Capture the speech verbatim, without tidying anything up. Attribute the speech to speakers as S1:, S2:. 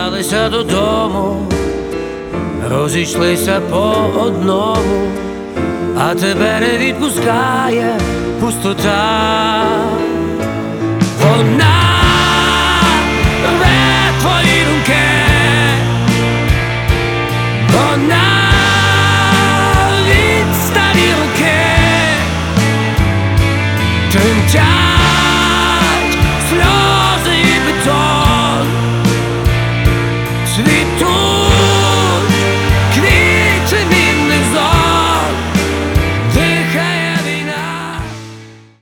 S1: поверталися додому, розійшлися по одному, а тебе не відпускає пустота. Вона рве твої думки, вона відстані руки, тремтять сльози і бетон, світу